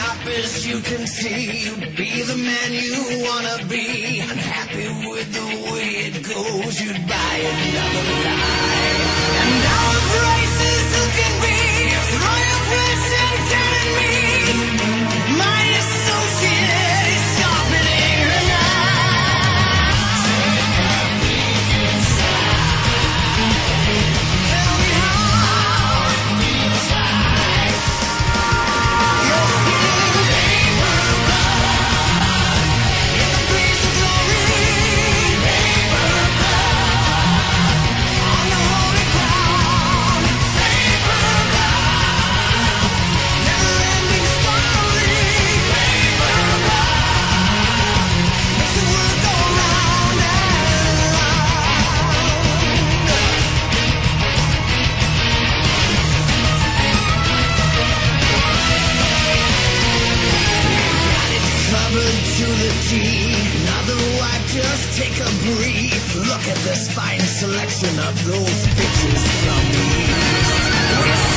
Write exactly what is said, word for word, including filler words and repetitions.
top as you can see. You'd be the man you wanna be. Unhappy with the way it goes, you'd buy another lie. And our prices who can be. Throw your place and turn me. My associate is sharpening her knife. Tell me how it feels like. Your skin paper blood in the blaze of glory. Paper blood on the holy ground. Paper blood, never-ending story. Paper blood makes the world go round and round. Got it covered to the T. Another wipe, just take a breath. Look at this fine selection of those bitches from me. We're